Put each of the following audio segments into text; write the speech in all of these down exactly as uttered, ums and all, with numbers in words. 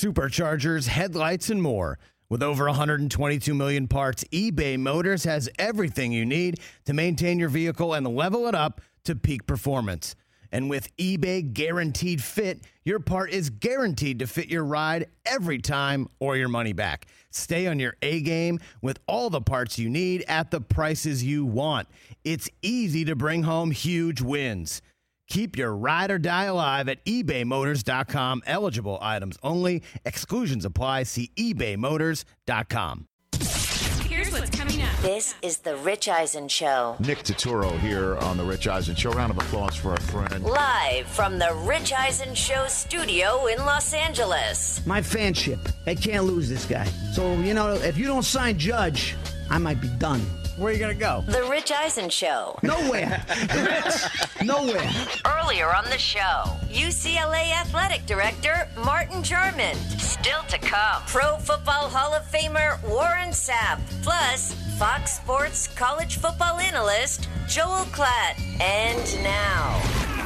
superchargers, headlights, and more. With over one hundred twenty-two million parts, eBay Motors has everything you need to maintain your vehicle and level it up to peak performance. And with eBay Guaranteed Fit, your part is guaranteed to fit your ride every time or your money back. Stay on your A-game with all the parts you need at the prices you want. It's easy to bring home huge wins. Keep your ride or die alive at ebay motors dot com. Eligible items only. Exclusions apply. See ebay motors dot com. Here's what's coming up. This is The Rich Eisen Show. Nick Turturro here on The Rich Eisen Show. Round of applause for our friend. Live from The Rich Eisen Show studio in Los Angeles. My fanship. I can't lose this guy. So, you know, if you don't sign Judge, I might be done. Where are you going to go? The Rich Eisen Show. Nowhere. Nowhere. Earlier on the show, U C L A Athletic Director Martin Jarmond. Still to come, Pro Football Hall of Famer Warren Sapp. Plus, Fox Sports college football analyst Joel Klatt. And now,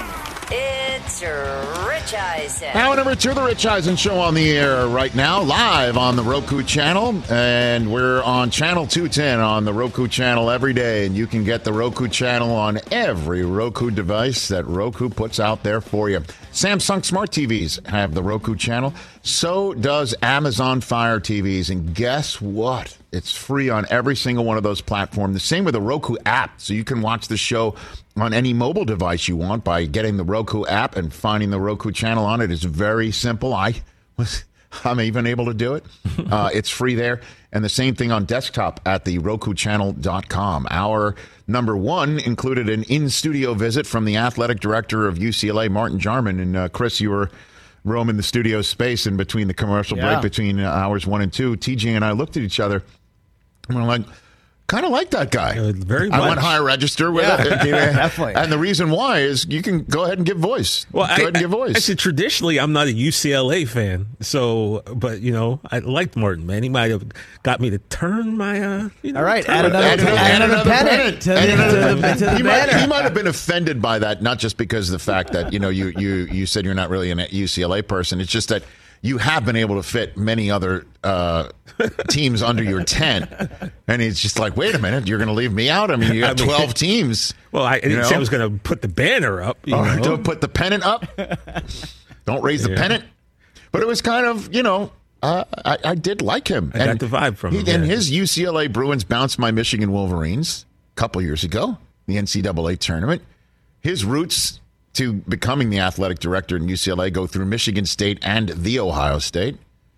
it's Rich Eisen. Hour number two of The Rich Eisen Show on the air right now, live on the Roku channel. And we're on channel two ten on the Roku channel every day. And you can get the Roku channel on every Roku device that Roku puts out there for you. Samsung Smart T Vs have the Roku channel. So does Amazon Fire T Vs. And guess what? It's free on every single one of those platforms. The same with the Roku app. So you can watch the show on any mobile device you want by getting the Roku app and finding the Roku channel on it. It's very simple. I was, I'm even able to do it. Uh, it's free there. And the same thing on desktop at the roku channel dot com. Our number one included an in-studio visit from the athletic director of U C L A, Martin Jarmond. And uh, Chris, you were roaming the studio space in between the commercial Yeah. break between uh, hours one and two. T J and I looked at each other and we're like, kind of like that guy. Uh, very I much. went higher register with Yeah, it. definitely. And the reason why is you can go ahead and give voice. Well, go I, ahead and give I, voice. Actually, traditionally, I'm not a U C L A fan. So, but, you know, I liked Martin, man. He might have got me to turn my, uh, you know. All right, turn add my- another, Add another- add add another another pennant pennant. to the, Add to another- the, to the he, might, banner. he might have been offended by that, not just because of the fact that, you know, you, you, you said you're not really a U C L A person. It's just that you have been able to fit many other uh, teams under your tent. And it's just like, wait a minute, you're going to leave me out? I mean, you got I mean- twelve teams. Well, I didn't You say I know? was going to put the banner up. You Or know? don't put the pennant up. Don't raise the Yeah. pennant. But it was kind of, you know, uh, I, I did like him. I got the vibe from he, him, And yeah. his U C L A Bruins bounced my Michigan Wolverines a couple years ago, the N C double A tournament. His roots to becoming the athletic director in U C L A go through Michigan State and the Ohio State.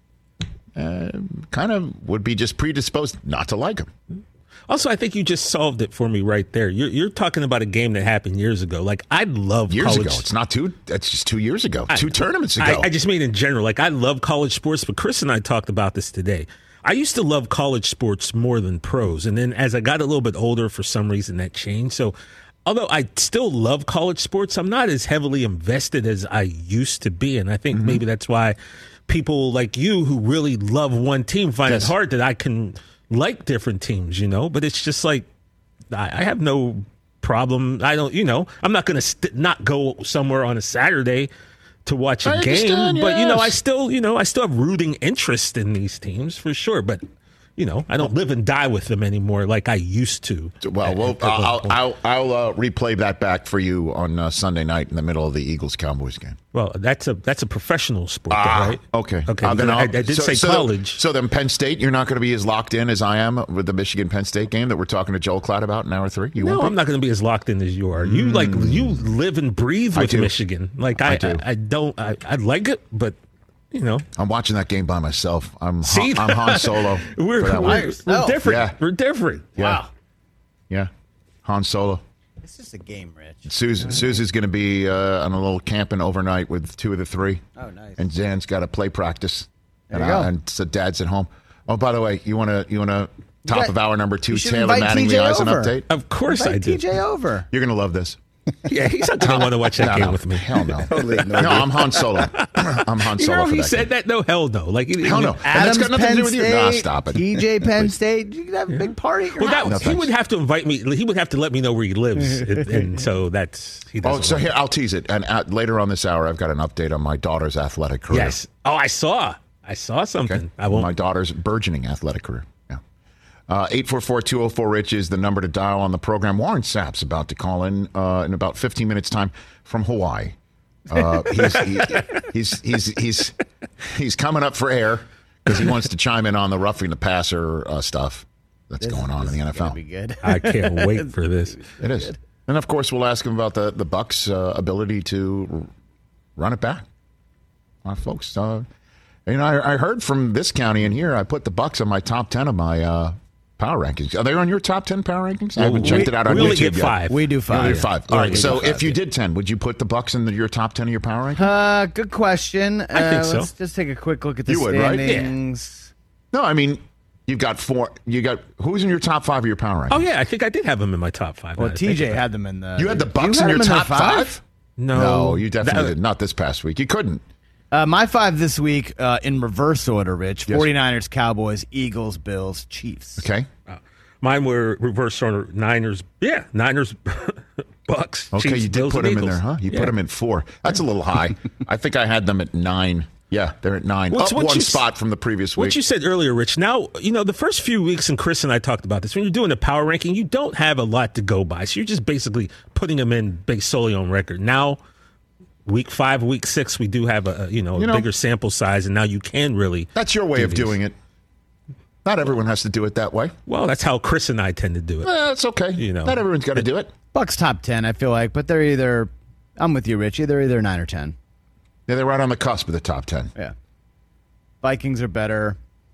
Uh, kind of would be just predisposed not to like him. Also, I think you just solved it for me right there. You're, you're talking about a game that happened years ago. Like, I love Years college. ago. It's not two. That's just two years ago. I- two tournaments ago. I, I just mean in general. Like, I love college sports, but Chris and I talked about this today. I used to love college sports more than pros. And then as I got a little bit older, for some reason that changed. So although I still love college sports, I'm not as heavily invested as I used to be. And I think Mm-hmm. maybe that's why people like you who really love one team find Yes. it hard that I can like different teams, you know? But it's just like, I, I have no problem. I don't, you know, I'm not going to st- not go somewhere on a Saturday to watch a I game. understand, But, you know, yes. I still, you know, I still have rooting interest in these teams for sure. But, you know, I don't live and die with them anymore like I used to. Well, at- well at one I'll point. I'll, I'll uh, replay that back for you on uh, Sunday night in the middle of the Eagles Cowboys game. Well, that's a that's a professional sport, though, Ah, right? okay. Okay. Uh, then I, I I'll- did so- say so college. So then, Penn State, you're not going to be as locked in as I am with the Michigan Penn State game that we're talking to Joel Klatt about in hour three. You no, won't be? I'm not going to be as locked in as you are. You like you live and breathe I with do. Michigan. Like I, I do. I, I don't. I, I like it, but you know, I'm watching that game by myself. I'm See? Han, I'm Han Solo. we're for that we're, one. we're Oh. different. Yeah. We're different. Yeah. Wow. Yeah, Han Solo. It's just a game, Rich. Susie, Susie's going to be uh, on a little camping overnight with two of the three. Oh, nice. And Zan's got a play practice. There and, you I- go. and so Dad's at home. Oh, by the way, you want to you want to top got- of hour number two, you should Taylor invite Manning, T J the Eisen over. update? Of course I Invite do. T J over. You're going to love this. Yeah, he's not going to want to watch that No, game no. with me. Hell no. no, I'm Han Solo. I'm Han You Solo know for he that said game. that? No, hell no. Like he, Hell no. And that's Adams, got nothing Penn to do with you. State, Nah, stop it. T J Penn State. You could have a big party at your Well, that, house. No, he thanks. would have to invite me. He would have to let me know where he lives, and, and so that's he doesn't. Oh, so want here, I'll tease it. And at, later on this hour, I've got an update on my daughter's athletic career. Yes. Oh, I saw. I saw something. Okay. I won't. My daughter's burgeoning athletic career. Yeah. Uh, eight four four, two oh four, RICH is the number to dial on the program. Warren Sapp's about to call in uh, in about fifteen minutes' time from Hawaii. Uh, he's, he, he's, he's, he's, he's coming up for air because he wants to chime in on the roughing the passer uh, stuff that's This- going on in the N F L. Be good. I can't wait for this. It is. And, of course, we'll ask him about the, the Bucs' uh, ability to r- run it back. Uh, folks, uh, you know, I, I heard from this county in here, I put the Bucs on my top ten of my uh, power rankings. Are they on your top ten power rankings? I haven't We- checked it out on we only YouTube get yet. five. We do You five. only do five. All Yeah, right, we so do five, if you yeah. did ten, would you put the Bucs in the, your top ten of your power rankings? Uh, good question. I think uh, so. Let's just take a quick look at the You would, right? standings. No, I mean, you've got four. You got who's in your top five of your power rankings? Oh, yeah. I think I did have him in my top five. Well, now that I think T J about it. had them in the. You had the You Bucs had in your them top their five? No. No, you definitely That- did. Not this past week. You couldn't. Uh, my five this week uh, in reverse order, Rich. Yes. 49ers, Cowboys, Eagles, Bills, Chiefs. Okay. Mine were reverse order. Niners. Yeah. Niners, Bucks. Okay, Chiefs, you did Bills, put and them in Eagles. there, huh? You Yeah. put them in four. That's a little high. I think I had them at nine. Yeah, they're at nine. What's- Up what one you s- spot from the previous What week. you said earlier, Rich, now, you know, the first few weeks, and Chris and I talked about this, when you're doing a power ranking, you don't have a lot to go by. So you're just basically putting them in based solely on record. Now, week five, week six, we do have a, a, you know, a You know- bigger sample size, and now you can really. That's your way do of these. doing it. Not everyone has to do it that way. Well, that's how Chris and I tend to do it. Eh, That's okay. You know. Not everyone's got to do it. Bucks top ten, I feel like, but they're either. I'm with you, Rich. They're either nine or ten. Yeah, they're right on the cusp of the top ten. Yeah. Vikings are better.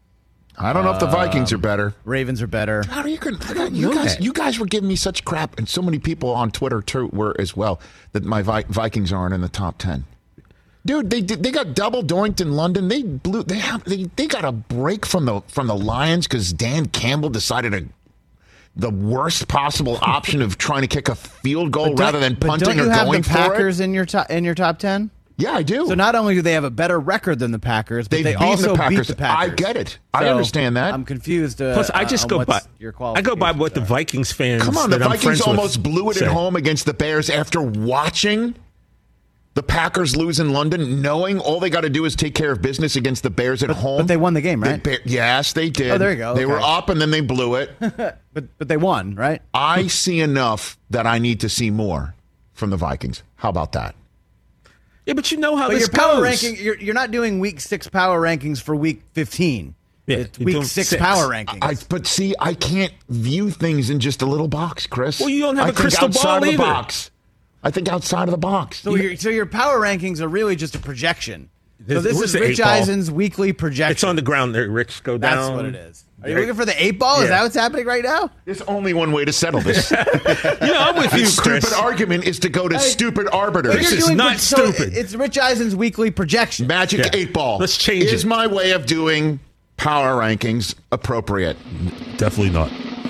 I don't know if the Vikings are better. Ravens are better. How are you going? You guys, you guys were giving me such crap, and so many people on Twitter too were as well, that my Vi- Vikings aren't in the top ten. Dude, they did, they got double doinked in London. They blew. They have. They, they got a break from the from the Lions because Dan Campbell decided to the worst possible option of trying to kick a field goal Don't- rather than but punting don't you or have going the for Packers it. in your top in your top ten? Yeah, I do. So not only do they have a better record than the Packers, but They've they beaten also the Packers. beat the Packers. I get it. I So, understand that. I'm confused. Uh, Plus, I just on go what's by. Your I go by what the qualifications are. Vikings fans. Come on, the that I'm Vikings friends with almost blew it say. at home against the Bears after watching the Packers lose in London, knowing all they got to do is take care of business against the Bears at home. But they won the game, The right? Bear- yes, they did. Oh, there you go. They Okay. were up and then they blew it. but but they won, right? I see enough that I need to see more from the Vikings. How about that? Yeah, but you know how But this your power goes. ranking, you're, you're not doing week six power rankings for week fifteen. Yeah, It's you're week doing six, six. power rankings. I, but see, I can't view things in just a little box, Chris. Well, you don't have I a think crystal outside ball of the either. box. I think outside of the box. so, your, so your power rankings are really just a projection. So This- this where's is the Rich eight ball? Eisen's weekly projection. It's on the ground there, Rich. Go down. That's what it is. Are you Right. looking for the eight ball? Is Yeah. that what's happening right now? There's only one way to settle this. You know, I'm with The you, stupid Chris. argument is to go to stupid arbiters. This You're is doing- not so stupid. It's Rich Eisen's weekly projection. Magic Yeah. eight ball. Let's change is it. my way of doing power rankings appropriate. Definitely not.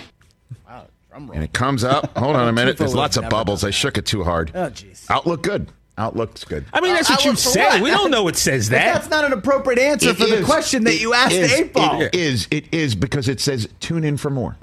And it comes up. Hold on a minute. There's People lots have of never bubbles. done I shook it too hard. Oh, jeez. Outlook good. Outlook's good. I mean, that's Uh, what I you would- for say. what? We don't know it says But that. that's not an appropriate answer It for the is. question that It you asked is. the eight ball. It is. It is because it says tune in for more.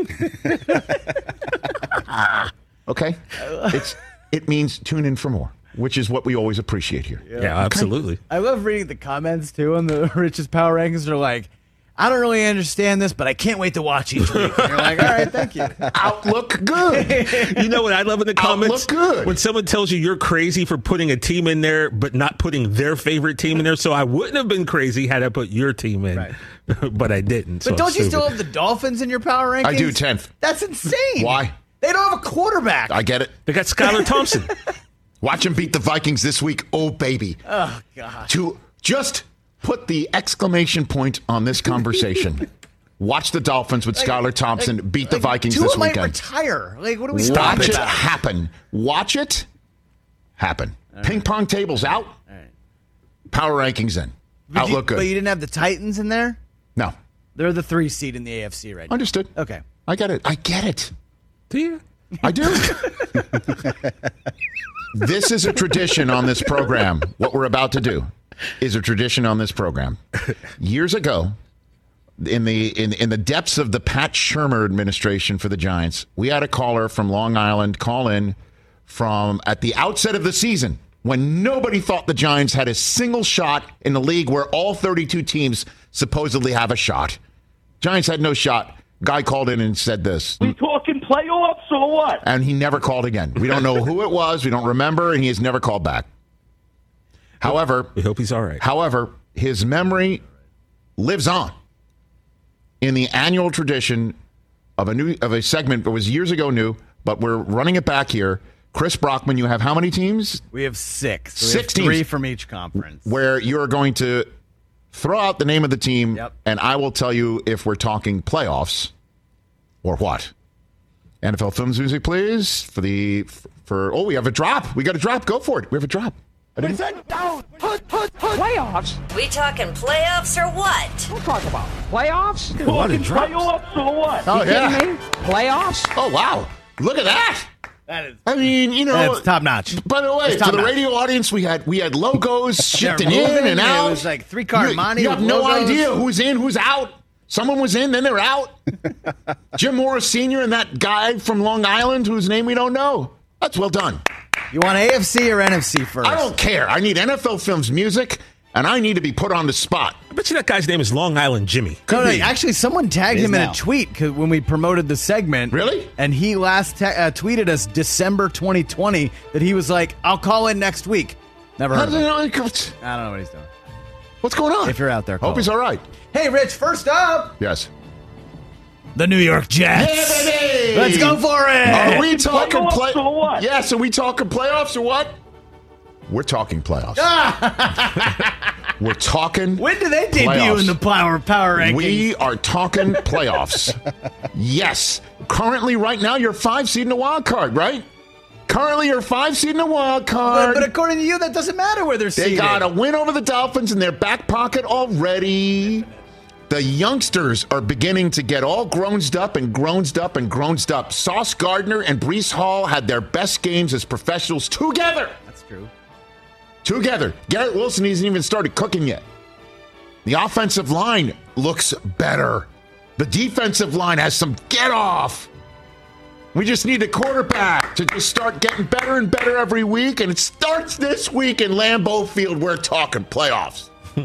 Okay? It's it means tune in for more, which is what we always appreciate here. Yeah, absolutely. I love reading the comments too on the Rich's power rankings. They're like, I don't really understand this, but I can't wait to watch each week. And you're like, all right, thank you. Outlook good. You know what I love in the comments? Outlook good. When someone tells you you're crazy for putting a team in there, but not putting their favorite team in there. So I wouldn't have been crazy had I put your team in, Right. but I didn't. so But I'm don't you still stupid. have the Dolphins in your power rankings? I do, tenth. That's insane. Why? They don't have a quarterback. I get it. They got Skylar Thompson. Watch them beat the Vikings this week. Oh, baby. oh, God. To just put the exclamation point on this conversation. Watch the Dolphins with Skylar Thompson Like- beat the like, Vikings Tua this might weekend. retire. Like, what are we Watch talking it about? happen. Watch it happen. Ping pong tables out. Power rankings in. But you- Outlook good. But you didn't have the Titans in there? No. They're the three seed in the A F C right now. Understood. Okay. I get it. I get it. Do you? I do. This is a tradition on this program. What we're about to do is a tradition on this program. Years ago, in the in in the depths of the Pat Shurmur administration for the Giants, we had a caller from Long Island call in from at the outset of the season when nobody thought the Giants had a single shot in the league where all thirty-two teams supposedly have a shot. Giants had no shot. Guy called in and said this. We talking playoffs or what? And he never called again. We don't know who it was. We don't remember, and he has never called back. However, we hope he's all right. However, his memory lives on in the annual tradition of a new of a segment that was years ago new, but we're running it back here. Chris Brockman, you have how many teams? We have six. So we Six have three teams. from each conference. Where you're going to throw out the name of the team, Yep. and I will tell you if we're talking playoffs or what. N F L Films music, please. For the for oh, we have a drop. We got a drop. Go for it. We have a drop. I didn't- Playoffs? We talking playoffs or what? What talk about? Playoffs? Talking playoffs or what? Oh yeah. Kidding me? Playoffs? Oh wow. Look at that. That is I mean, you know, That's top notch. By the way, It's for the top-notch. radio audience, we had we had logos shifting They're in moving. and out. It was like three-card You- money You have with no logos. idea who's in, who's out. Someone was in, then they're out. Jim Morris Senior and that guy from Long Island whose name we don't know. That's well done. You want A F C or N F C first? I don't care. I need N F L Films music, and I need to be put on the spot. I bet you that guy's name is Long Island Jimmy. No, no, be. actually, someone tagged It is him in now. a tweet 'cause when we promoted the segment. Really? And he last ta- uh, tweeted us December twenty twenty that he was like, "I'll call in next week." Never How heard do of you him. know- I don't know what he's doing. What's going on? If you're out there, call hope he's him. all right. Hey, Rich. First up, Yes. the New York Jets. Yeah, baby! Let's go for it. Are we talking Playoffs play? or what? Yes. Are we talking playoffs or what? We're talking playoffs. We're talking. When do they debut playoffs. in the power power rankings? We are talking playoffs. Yes. Currently, right now, you're five seed in the wild card, right? Currently, you're five seed in the wild but, card. but according to you, that doesn't matter where they're They seated. got a win over the Dolphins in their back pocket already. The youngsters are beginning to get all groaned up and groaned up and groaned up. Sauce Gardner and Breece Hall had their best games as professionals together. That's true. Together. Garrett Wilson hasn't even started cooking yet. The offensive line looks better. The defensive line has some get off. We just need a quarterback to just start getting better and better every week, and it starts this week in Lambeau Field. We're talking playoffs.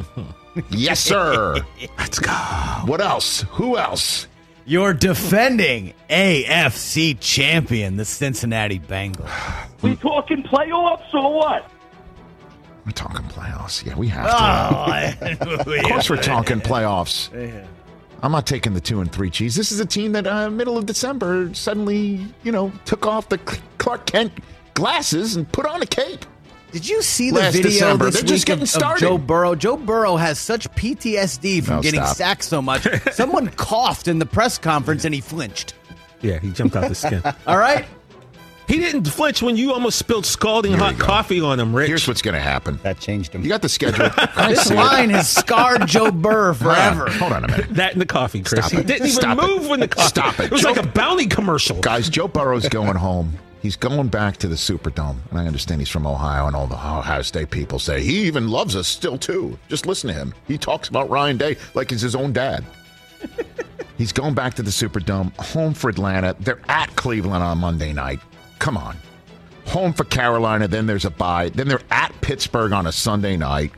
Yes, sir. Let's go. What else? Who else? Your defending A F C champion, the Cincinnati Bengals. We talking playoffs or what? We're talking playoffs. Yeah, we have to. Oh, Of course, we're talking playoffs. I'm not taking the two and three cheese. This is a team that, uh, middle of December, suddenly, you know, took off the Clark Kent glasses and put on a cape. Did you see the Last video December. this They're week just of, getting of started. Joe Burrow? Joe Burrow has such P T S D from No, getting stop. sacked so much. Someone coughed in the press conference and he flinched. Yeah, he jumped out the skin. All right? He didn't flinch when you almost spilled scalding Here we hot go. coffee on him, Rich. Here's what's going to happen. That changed him. You got the schedule. Can I This see it? line has scarred Joe Burr forever. Hold on a minute. That and the coffee, Chris. Stop he it. didn't even Stop it. move when the coffee. Stop it. It was Joe- like a bounty commercial. Guys, Joe Burrow's going home. He's going back to the Superdome. And I understand he's from Ohio, and all the Ohio State people say he even loves us still, too. Just listen to him. He talks about Ryan Day like he's his own dad. He's going back to the Superdome, home for Atlanta. They're at Cleveland on Monday night. Come on. Home for Carolina, then there's a bye. Then they're at Pittsburgh on a Sunday night.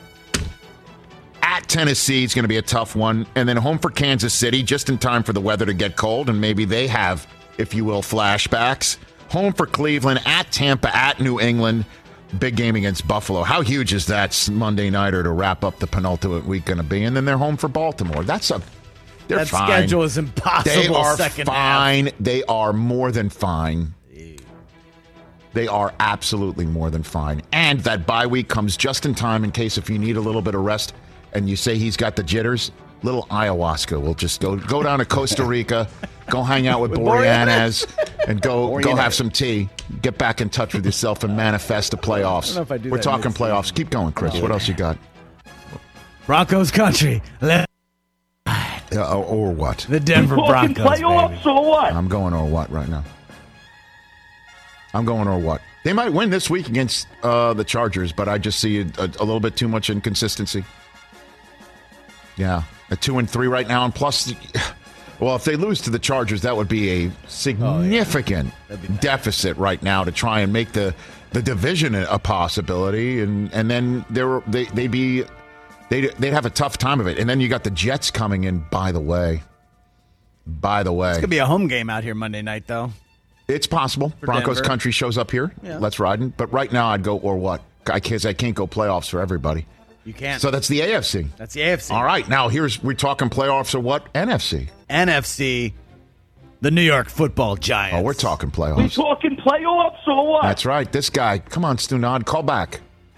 At Tennessee, it's going to be a tough one. And then home for Kansas City, just in time for the weather to get cold, and maybe they have, if you will, flashbacks. Home for Cleveland, at Tampa, at New England. Big game against Buffalo. How huge is that Monday nighter to wrap up the penultimate week going to be? And then they're home for Baltimore. That's a they're That fine. schedule is impossible. They are second fine. half. They are more than fine. They are absolutely more than fine. And that bye week comes just in time in case if you need a little bit of rest and you say he's got the jitters, little ayahuasca will just go go down to Costa Rica, go hang out with, With Boreanaz, and go go Boreanaz. have some tea. Get back in touch with yourself and manifest the playoffs. I don't know if I do We're that talking mid-season. playoffs. Keep going, Chris. What else you got? Broncos country. Let Uh, or, or what? the Denver Talking Broncos, playoffs baby. or what? I'm going or what right now? I'm going or what? They might win this week against uh, the Chargers, but I just see a, a, a little bit too much inconsistency. Yeah, a two and three right now, and plus, well, if they lose to the Chargers, that would be a significant That'd be bad. deficit right now to try and make the the division a possibility, and and then there they they'd be they they'd have a tough time of it. And then you got the Jets coming in. By the way, by the way, It's gonna be a home game out here Monday night, though. it's possible For Broncos Denver. country shows up here. Yeah. Let's ride in. But right now, I'd go or what? I can't. I can't go playoffs for everybody. You can't. So that's the A F C. That's the A F C. All right, now here's we're talking playoffs or what? N F C. N F C, the New York Football Giants. Oh, we're talking We playoffs. talking playoffs or what? That's right. This guy. Come on, Stunad, call back.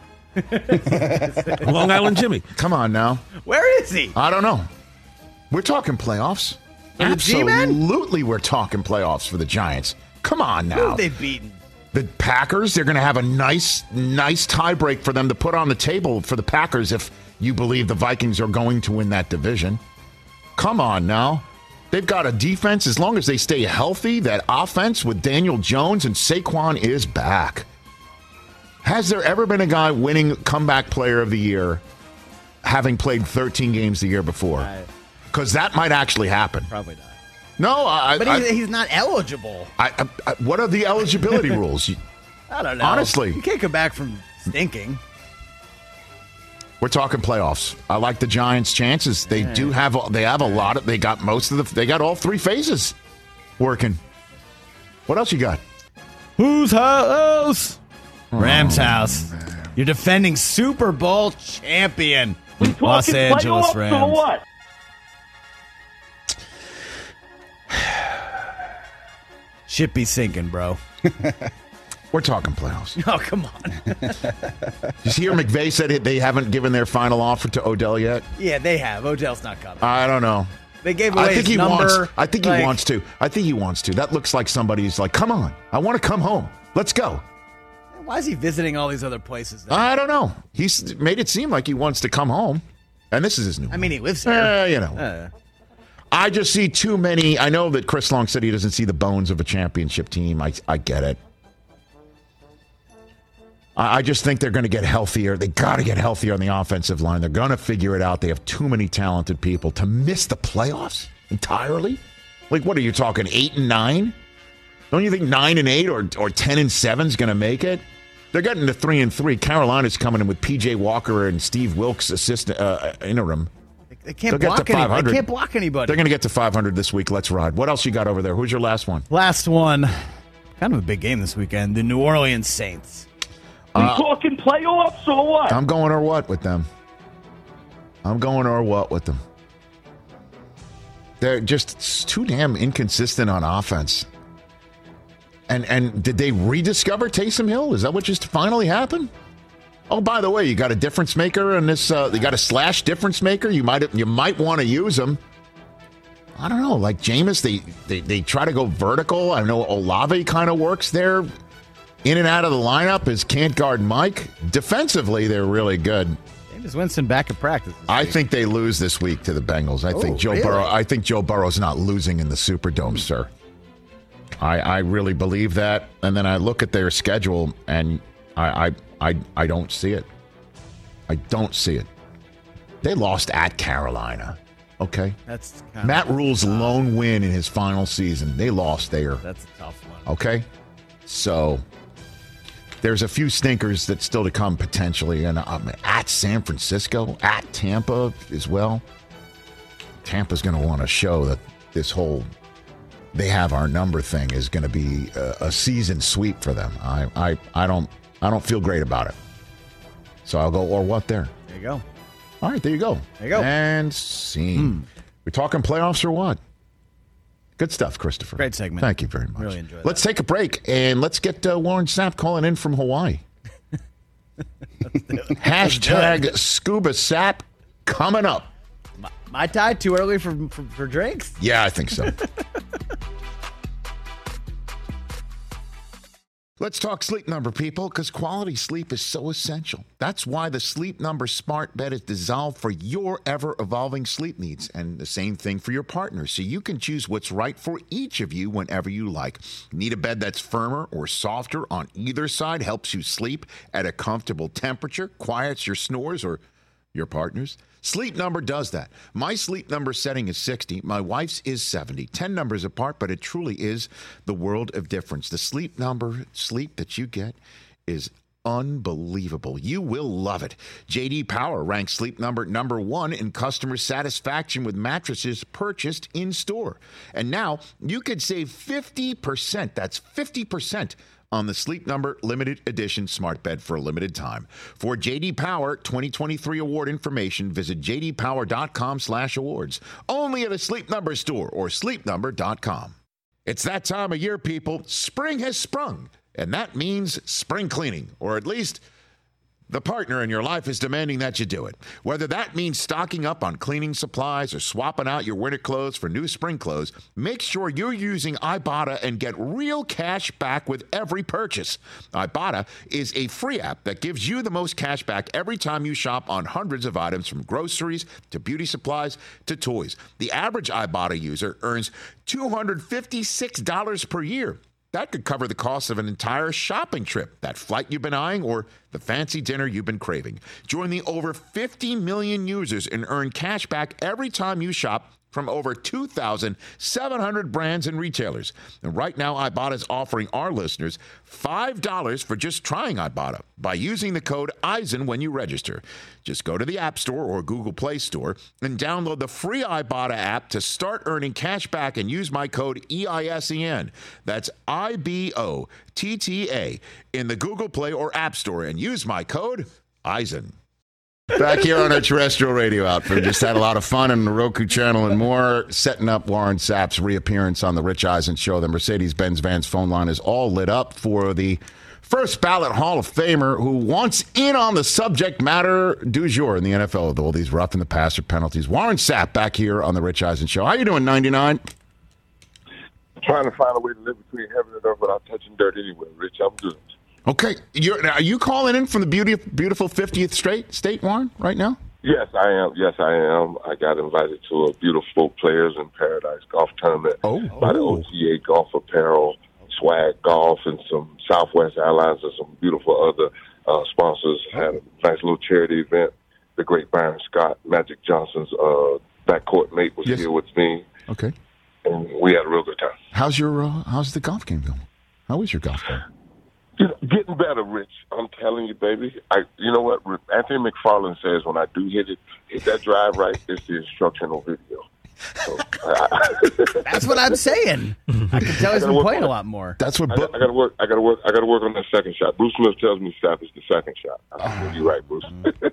Long Island Jimmy. Come on now. Where is he? I don't know. We're talking playoffs. For the G-Men? Absolutely, we're talking playoffs for the Giants. Come on Who now. have they beaten? The Packers, they're going to have a nice, nice tiebreak for them to put on the table for the Packers if you believe the Vikings are going to win that division. Come on now. They've got a defense, as long as they stay healthy, that offense with Daniel Jones and Saquon is back. Has there ever been a guy winning comeback player of the year having played thirteen games the year before? Because that might actually happen. Probably not. No, I, But I, he's, he's not eligible. I, I, I, what are the eligibility rules? You- I don't know. Honestly. You can't come back from stinking. We're talking playoffs. I like the Giants' chances. They do have. They have a lot of. They got most of the. They got all three phases working. What else you got? Whose house? Rams house. You're defending Super Bowl champion. We talking Los Angeles playoffs or Rams. what? Ship be sinking, bro. We're talking playoffs. Oh, come on. You see, here McVay said it, they haven't given their final offer to Odell yet. Yeah, they have. Odell's not coming. I don't know. They gave away I think his he number. wants. I think he Like, wants to. I think he wants to. That looks like somebody's like, come on, I want to come home. Let's go. Why is he visiting all these other places? Then? I don't know. He's made it seem like he wants to come home, and this is his new. I mean, he lives here. Eh, you know. Uh, I just see too many. I know that Chris Long said he doesn't see the bones of a championship team. I, I get it. I, I just think they're going to get healthier. They got to get healthier on the offensive line. They're going to figure it out. They have too many talented people to miss the playoffs entirely. Like, what are you talking? Eight and nine? Don't you think nine and eight or or ten and seven is going to make it? They're getting to three and three. Carolina's coming in with P J Walker and Steve Wilkes assistant uh, interim. they can't They'll get block to anybody. five hundred. They can't block anybody. They're going to get to five hundred this week. Let's ride. What else you got over there? Who's your last one? Last one. Kind of a big game this weekend. The New Orleans Saints. We talking playoffs or what? I'm going or what with them. I'm going or what with them. They're just too damn inconsistent on offense. And and did they rediscover Taysom Hill? Is that what just finally happened? Oh, by the way, you got a difference maker in this. Uh, you got a slash difference maker. You might you might want to use them. I don't know. Like Jameis, they, they they try to go vertical. I know Olave kind of works there, in and out of the lineup. Is can't guard Mike. Defensively, they're really good. Jameis Winston back at practice. this I week. think they lose this week to the Bengals. I think Oh, Joe really? Burrow. I think Joe Burrow's not losing in the Superdome, sir. I, I really believe that. And then I look at their schedule, and I, I I I don't see it. I don't see it. They lost at Carolina. Okay, That's kind of, Matt Rule's lone win in his final season. They lost there. That's a tough one. Okay, so there's a few stinkers that still to come potentially, and um, at San Francisco, at Tampa as well. Tampa's going to want to show that this whole they have our number thing is going to be a, a season sweep for them. I, I I don't I don't feel great about it. So I'll go or what there. There you go. All right, there you go. There you go. And scene. We're talking playoffs or what? Good stuff, Christopher. Great segment. Thank you very much. Really enjoyed Let's take a break and let's get uh, Warren Sapp calling in from Hawaii. Hashtag Scuba Sapp coming up. My, my tie too early for, for for drinks. Yeah, I think so. Let's talk Sleep Number, people, because quality sleep is so essential. That's why the Sleep Number smart bed is designed for your ever-evolving sleep needs, and the same thing for your partner, so you can choose what's right for each of you whenever you like. Need a bed that's firmer or softer on either side, helps you sleep at a comfortable temperature, quiets your snores or your partner's? Sleep Number does that. My Sleep Number setting is sixty. My wife's is seventy. ten numbers apart, but it truly is the world of difference. The Sleep Number sleep that you get is unbelievable. You will love it. J D Power ranks Sleep Number number one in customer satisfaction with mattresses purchased in store. And now you could save fifty percent. That's fifty percent on the Sleep Number limited edition smart bed for a limited time. For J D Power twenty twenty-three award information, visit j d power dot com slash awards. Only at a Sleep Number store or sleep number dot com. It's that time of year, people. Spring has sprung. And that means spring cleaning, or at least the partner in your life is demanding that you do it. Whether that means stocking up on cleaning supplies or swapping out your winter clothes for new spring clothes, make sure you're using Ibotta and get real cash back with every purchase. Ibotta is a free app that gives you the most cash back every time you shop on hundreds of items, from groceries to beauty supplies to toys. The average Ibotta user earns two hundred fifty-six dollars per year. That could cover the cost of an entire shopping trip, that flight you've been eyeing, or the fancy dinner you've been craving. Join the over fifty million users and earn cash back every time you shop from over two thousand seven hundred brands and retailers. And right now, Ibotta is offering our listeners five dollars for just trying Ibotta by using the code Eisen when you register. Just go to the App Store or Google Play Store and download the free Ibotta app to start earning cash back and use my code E I S E N. That's I B O T T A in the Google Play or App Store and use my code Eisen. Back here on our terrestrial radio outfit. Just had a lot of fun on the Roku channel and more, setting up Warren Sapp's reappearance on the Rich Eisen Show. The Mercedes-Benz Vans phone line is all lit up for the first ballot Hall of Famer who wants in on the subject matter du jour in the N F L with all these rough in the passer penalties. Warren Sapp back here on the Rich Eisen Show. How you doing, ninety-nine? Trying to find a way to live between heaven and earth without touching dirt anyway, Rich. I'm good. Okay, You're, are you calling in from the beauty, beautiful fiftieth state, state, Warren, right now? Yes, I am. Yes, I am. I got invited to a beautiful Players in Paradise golf tournament oh. by the O T A Golf Apparel, Swag Golf, and some Southwest Airlines and some beautiful other uh, sponsors. Had a nice little charity event. The great Byron Scott, Magic Johnson's uh, backcourt mate, was yes. here with me. Okay, and we had a real good time. How's your uh, How's the golf game going? How is your golf game? Getting better, Rich. I'm telling you, baby. I, you know what? Anthony McFarland says when I do hit it, hit that drive right, it's the instructional video. So, I, That's what I'm saying. I can tell he's been playing a lot more. That's what. I, I got to work. I got to work. I got to work on that second shot. Bruce Smith tells me stop. It's the second shot. I'm you right, Bruce.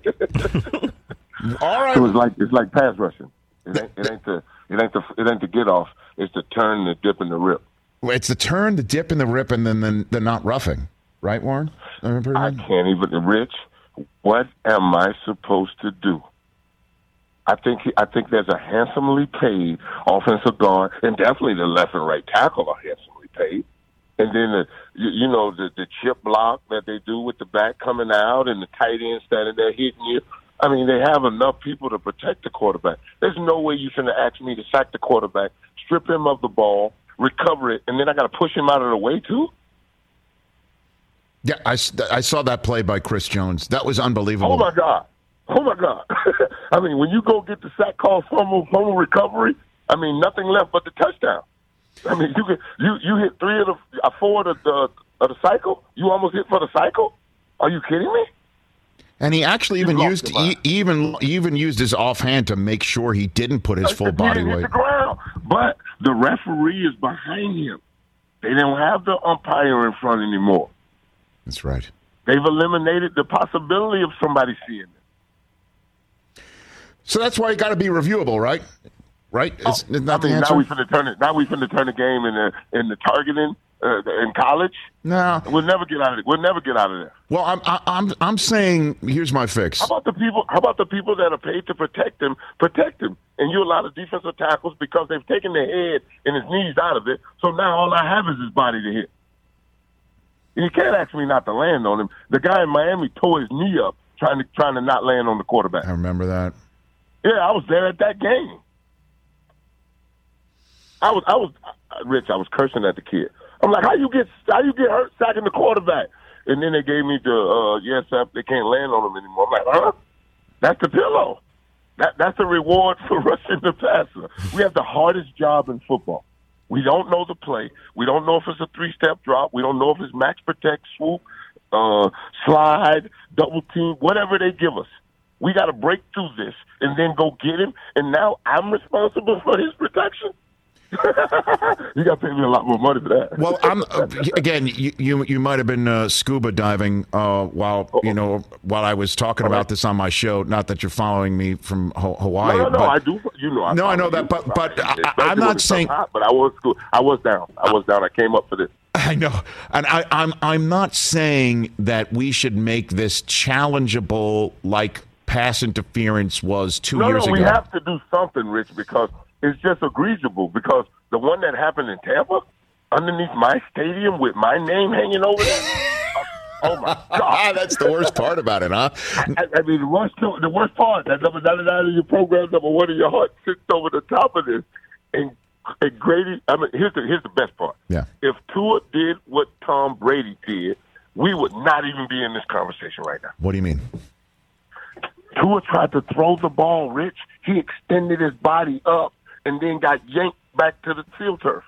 All right. It was like it's like pass rushing. It ain't, it ain't the it ain't the it ain't the get off. It's the turn, the dip, and the rip. Well, it's the turn, the dip, and the rip, and then the, the not roughing. Right, Warren? I can't even, Rich. What am I supposed to do? I think I think there's a handsomely paid offensive guard, and definitely the left and right tackle are handsomely paid. And then the you, you know the the chip block that they do with the back coming out, and the tight end standing there hitting you. I mean, they have enough people to protect the quarterback. There's no way you're going to ask me to sack the quarterback, strip him of the ball, recover it, and then I got to push him out of the way too. Yeah, I, I saw that play by Chris Jones. That was unbelievable. Oh, my God. Oh, my God. I mean, when you go get the sack call, fumble, fumble recovery, I mean, nothing left but the touchdown. I mean, you you you hit three of the uh, four of the, the of the cycle. You almost hit for the cycle. Are you kidding me? And he actually even used he even even used his offhand to make sure he didn't put his full body weight. Hit the ground. But the referee is behind him. They don't have the umpire in front anymore. That's right. They've eliminated the possibility of somebody seeing it. So that's why you got to be reviewable, right? Right? Oh, it's not I mean, the answer. Now we finna turn it. Now we finna turn the game in the in the targeting uh, in college. No, we'll never get out of it. We'll never get out of there. Well, I'm I'm I'm saying here's my fix. How about the people? How about the people that are paid to protect him? Protect him, and you allow the defensive tackles because they've taken their head and his knees out of it. So now all I have is his body to hit. You can't ask me not to land on him. The guy in Miami tore his knee up trying to trying to not land on the quarterback. I remember that. Yeah, I was there at that game. I was, I was, Rich. I was cursing at the kid. I'm like, how you get, how you get hurt sacking the quarterback? And then they gave me the, uh, yes, they can't land on him anymore. I'm like, huh? That's the pillow. That that's the reward for rushing the passer. We have the hardest job in football. We don't know the play. We don't know if it's a three-step drop. We don't know if it's max protect, swoop, uh, slide, double team, whatever they give us. We got to break through this and then go get him. And now I'm responsible for his protection. You got to pay me a lot more money for that. Well, I'm uh, again. You you, you might have been uh, scuba diving uh, while Uh-oh. you know while I was talking about this on my show. Not that you're following me from Ho- Hawaii. No, no, no, but, I do. You know, I no, I know that, you, but but I, I'm not saying. Hot, but I was I was down. I was down. I came up for this. I know, and I, I'm I'm not saying that we should make this challengeable like pass interference was two no, years no, ago. We have to do something, Rich, because it's just egregiable. Because the one that happened in Tampa, underneath my stadium with my name hanging over there. Oh my God! That's the worst part about it, huh? I, I mean, the worst, the worst part that number ninety-nine of your program, number one of your heart, sits over the top of this, and, and Grady. I mean, here's the here's the best part. Yeah. If Tua did what Tom Brady did, we would not even be in this conversation right now. What do you mean? Tua tried to throw the ball, Rich. He extended his body up and then got yanked back to the field turf.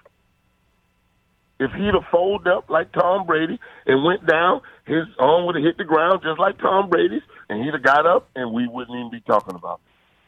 If he'd have folded up like Tom Brady and went down, his arm would have hit the ground just like Tom Brady's, and he'd have got up, and we wouldn't even be talking about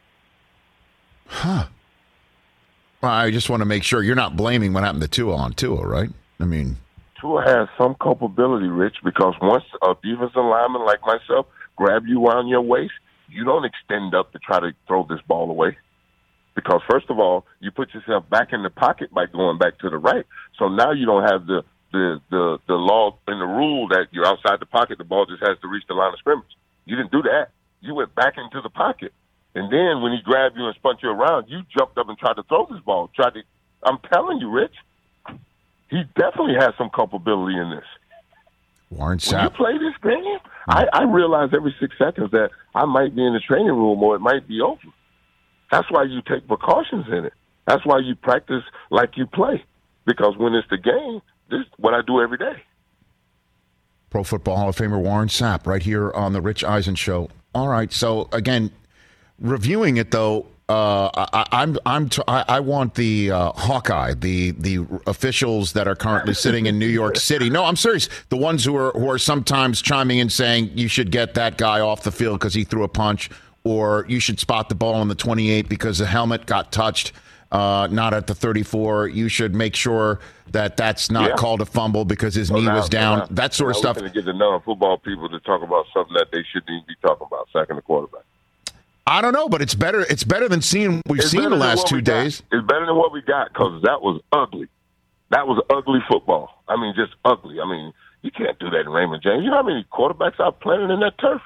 it. Huh. Well, I just want to make sure you're not blaming what happened to Tua on Tua, right? I mean, Tua has some culpability, Rich, because once a defensive lineman like myself grab you around your waist, you don't extend up to try to throw this ball away. Because, first of all, you put yourself back in the pocket by going back to the right. So now you don't have the, the, the, the law and the rule that you're outside the pocket, the ball just has to reach the line of scrimmage. You didn't do that. You went back into the pocket. And then when he grabbed you and spun you around, you jumped up and tried to throw this ball. Tried to. I'm telling you, Rich, he definitely has some culpability in this. Warren Sapp. When you play this game, I, I realize every six seconds that I might be in the training room or it might be over. That's why you take precautions in it. That's why you practice like you play. Because when it's the game, this is what I do every day. Pro Football Hall of Famer Warren Sapp right here on the Rich Eisen Show. All right, so again, reviewing it though, uh, I, I'm I'm t- I, I want the uh, Hawkeye, the the officials that are currently sitting in New York City. No, I'm serious. The ones who are who are sometimes chiming in saying you should get that guy off the field because he threw a punch, or you should spot the ball on the twenty-eight because the helmet got touched, uh, not at the thirty-four. You should make sure that that's not yeah. called a fumble because his well, knee now, was down. Now, that sort now of stuff. We're going to get the non-football people to talk about something that they shouldn't even be talking about, sacking the quarterback. I don't know, but it's better. It's better than seeing we've it's seen the last two days. Got. It's better than what we got because that was ugly. That was ugly football. I mean, just ugly. I mean, you can't do that in Raymond James. You know how many quarterbacks are playing in that turf?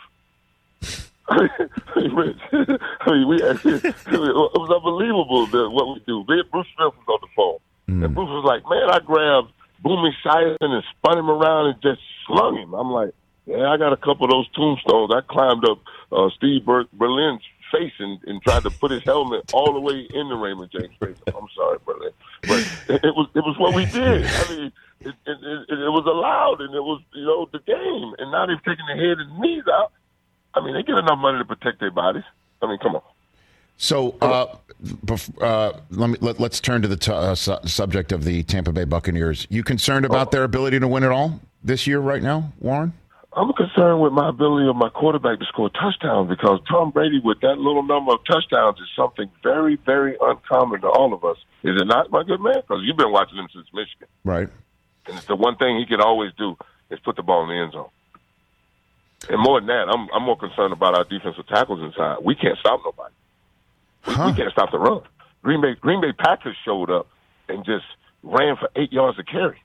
I mean, we, it was unbelievable that what we do. Bruce Smith was on the phone, mm. and Bruce was like, "Man, I grabbed Boomy Esiason and spun him around and just slung him." I'm like, "Yeah, I got a couple of those tombstones. I climbed up uh, Steve Ber- Berlin's face and, and tried to put his helmet all the way in the Raymond James face." I'm sorry, Berlin, but it, it was it was what we did. I mean, it, it, it, it was allowed, and it was you know the game. And now they've taken the head and knees out. I mean, they get enough money to protect their bodies. I mean, come on. So, uh, uh, let me let, let's turn to the t- uh, su- subject of the Tampa Bay Buccaneers. You concerned about oh. their ability to win it all this year, right now, Warren? I'm concerned with my ability of my quarterback to score touchdowns because Tom Brady, with that little number of touchdowns, is something very, very uncommon to all of us. Is it not, my good man? Because you've been watching him since Michigan, right? And it's the one thing he can always do is put the ball in the end zone. And more than that, I'm I'm more concerned about our defensive tackles inside. We can't stop nobody. Huh. We, we can't stop the run. Green Bay Green Bay Packers showed up and just ran for eight yards a carry.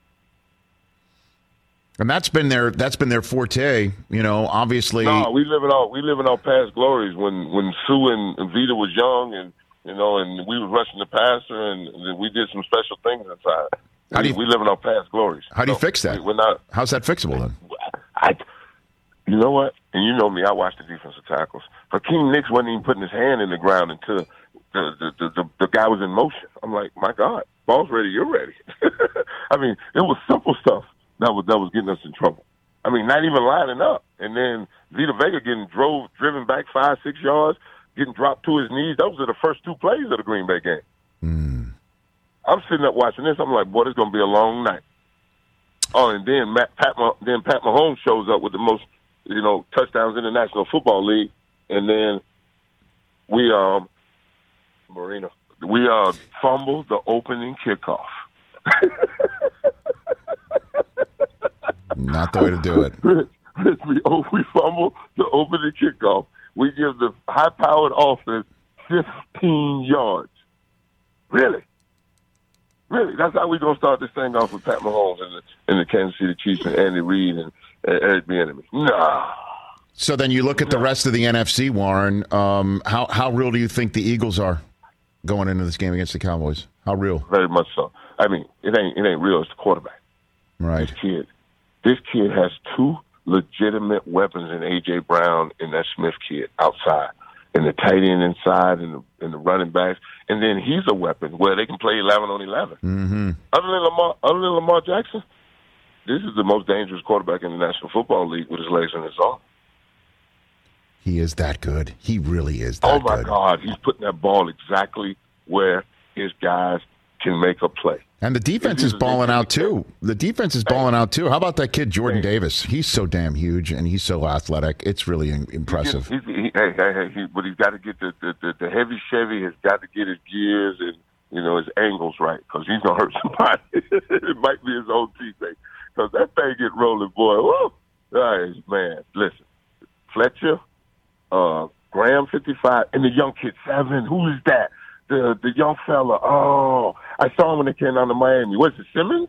And that's been their that's been their forte, you know. Obviously, no, we live in our we live in our past glories when when Sue and, and Vita was young, and you know, and we was rushing the passer, and, and we did some special things inside. How do you, we live in our past glories. How do you so fix that? We, we're not. How's that fixable then? I. You know what? And you know me, I watch the defensive tackles. Hakeem Nicks wasn't even putting his hand in the ground until the the, the, the, the guy was in motion. I'm like, my God, ball's ready, you're ready. I mean, it was simple stuff that was that was getting us in trouble. I mean, not even lining up. And then Vita Vega getting drove, driven back five, six yards, getting dropped to his knees. Those are the first two plays of the Green Bay game. Mm. I'm sitting up watching this. I'm like, boy, it's going to be a long night. Oh, and then Matt, Pat, then Pat Mahomes shows up with the most, you know, touchdowns in the National Football League, and then we um, Marina, we uh fumbled the opening kickoff. Not the way to do it. we, oh, we fumbled the opening kickoff. We give the high-powered offense fifteen yards. Really? Really? That's how we're going to start this thing off with Pat Mahomes and the, and the Kansas City Chiefs and Andy Reid and uh, Eric Bieniemy. Nah. So then you look at the rest of the N F C, Warren. Um, how, how real do you think the Eagles are going into this game against the Cowboys? How real? Very much so. I mean, it ain't it ain't real. It's the quarterback. Right. This kid, this kid has two legitimate weapons in A J. Brown and that Smith kid outside, and the tight end inside, and the, and the running backs, and then he's a weapon where they can play eleven on eleven. Mm-hmm. Other than Lamar, other than Lamar Jackson, this is the most dangerous quarterback in the National Football League with his legs in his arm. He is that good. He really is that good. Oh, my good. God. He's putting that ball exactly where his guys can make a play. And the defense is balling out, too. The defense is balling out, too. How about that kid, Jordan Davis? He's so damn huge, and he's so athletic. It's really impressive. He's, he's, he, hey, hey, hey, he, but he's got to get the, the, the, the heavy Chevy has got to get his gears and, you know, his angles right, because he's going to hurt somebody. It might be his own teammate. Because that thing get rolling, boy. Woo! Right, man, listen. Fletcher, uh, Graham fifty-five, and the young kid seven. Who is that? The the young fella. Oh, I saw him when they came down to Miami. Was it Simmons?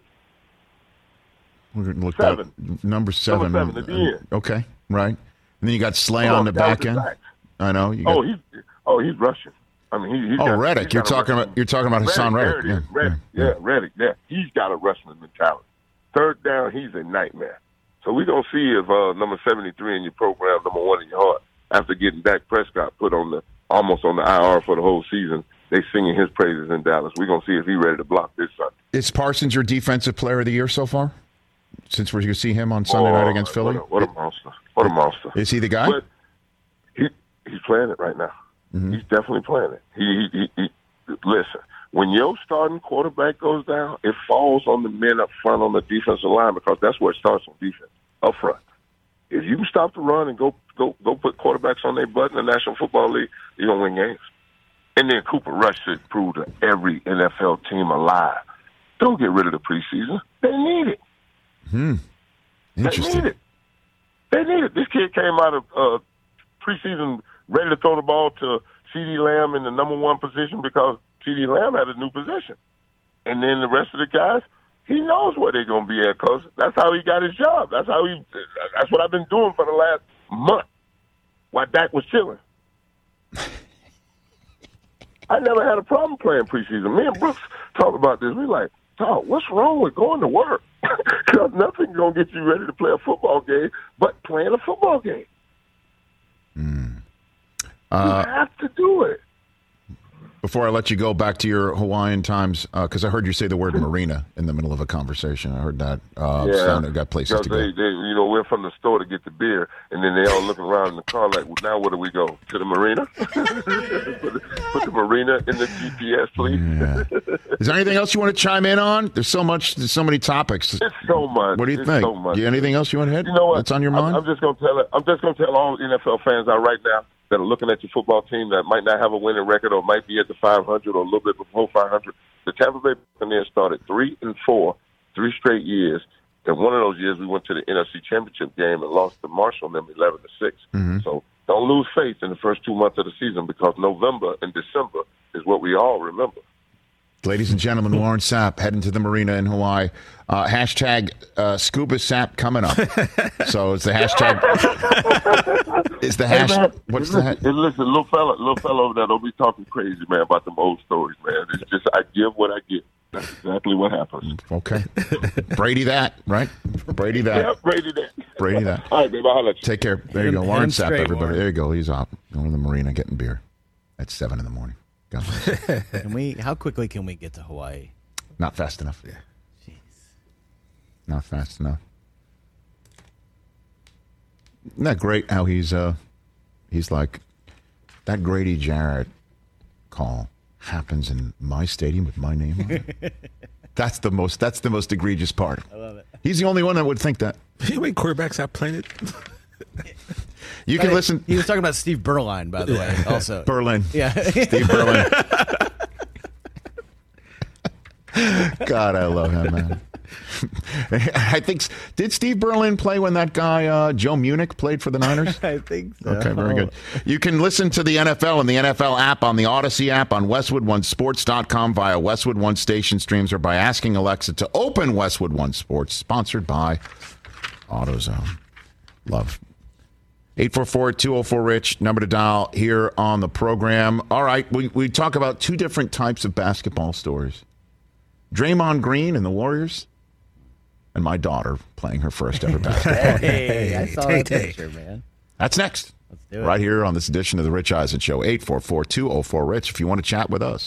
We're look seven. That, number seven. Number seven at the end. Okay, right. And then you got Slay oh, on the back end. Back. I know. You got, oh, he's oh he's Russian. I mean, he, he's oh got, Reddick. He's you're got talking about you're talking about Hassan Reddick. Reddick. Yeah, Reddick. Yeah, yeah, Reddick. Yeah, he's got a Russian mentality. Third down, he's a nightmare. So we're going to see if uh, number seventy-three in your program, number one in your heart, after getting Dak Prescott put on the almost on the I R for the whole season, they singing his praises in Dallas. We're going to see if he's ready to block this Sunday. Is Parsons your defensive player of the year so far? Since we're going to see him on Sunday oh, night against Philly? What a, what a monster. What a monster. Is he the guy? But he, he's playing it right now. Mm-hmm. He's definitely playing it. He, he, he, he Listen. When your starting quarterback goes down, it falls on the men up front on the defensive line because that's where it starts on defense, up front. If you can stop the run and go go go put quarterbacks on their butt in the National Football League, you're going to win games. And then Cooper Rush should prove to every N F L team alive, don't get rid of the preseason. They need it. Hmm. Interesting. They need it. They need it. This kid came out of uh, preseason ready to throw the ball to CeeDee Lamb in the number one position because CeeDee Lamb had a new position. And then the rest of the guys, he knows where they're going to be at because that's how he got his job. That's how he. That's what I've been doing for the last month while Dak was chilling. I never had a problem playing preseason. Me and Brooks talk about this. We're like, dog, what's wrong with going to work? Because nothing's going to get you ready to play a football game but playing a football game. Mm. Uh, you have to do it. Before I let you go back to your Hawaiian times, because uh, I heard you say the word marina in the middle of a conversation. I heard that. Uh, yeah. Sounded, got places to they, go. They, you know, we're from the store to get the beer, and then they all looking around in the car like, well, now where do we go? To the marina? put, the, put the marina in the G P S, please. Yeah. Is there anything else you want to chime in on? There's so much. There's so many topics. It's so much. What do you it's think? So much. You, anything else you want to hit? You know what? That's on your mind? I'm, I'm just going to tell it. I'm just going to tell all N F L fans out right now that are looking at your football team that might not have a winning record or might be at the five hundred or a little bit before five hundred. The Tampa Bay Buccaneers started three and four, three straight years. And one of those years we went to the N F C Championship game and lost to Marshall and them eleven to six. Mm-hmm. So don't lose faith in the first two months of the season because November and December is what we all remember. Ladies and gentlemen, Warren Sapp heading to the marina in Hawaii. Uh, hashtag uh, Scuba Sapp coming up. So it's the hashtag. Is the hash? Hey, what's listen, the hash? Listen, little fella, little fella over there, don't be talking crazy, man, about them old stories, man. It's just I give what I get. That's exactly what happens. Okay, Brady that right? Brady that. Yeah, Brady that. Brady that. All right, baby, I'll let you. Take care. There you go, Warren Sapp, everybody. Warren. There you go. He's off going to the marina getting beer at seven in the morning. Can we? How quickly can we get to Hawaii? Not fast enough. Yeah. Jeez. Not fast enough. Isn't that great how he's uh he's like that Grady Jarrett call happens in my stadium with my name on it. That's the most. That's the most egregious part. I love it. He's the only one that would think that. You know how many quarterbacks have played it? You can Hey, listen. He was talking about Steve Berline, by the way. Also, Berlin. Yeah, Steve Berlin. God, I love him, man. I think did Steve Berlin play when that guy uh, Joe Munich played for the Niners? I think so. Okay, very good. You can listen to the N F L and the N F L app on the Odyssey app on Westwood One Sports dot com via Westwood One station streams or by asking Alexa to open Westwood One Sports, sponsored by AutoZone. Love. eight four four, two oh four, RICH, number to dial here on the program. All right, we, we talk about two different types of basketball stories. Draymond Green and the Warriors, and my daughter playing her first ever basketball. Hey, I saw Hey, that hey. picture, man. That's next. Let's do it. Right here on this edition of the Rich Eisen Show. eight four four, two oh four, RICH if you want to chat with us.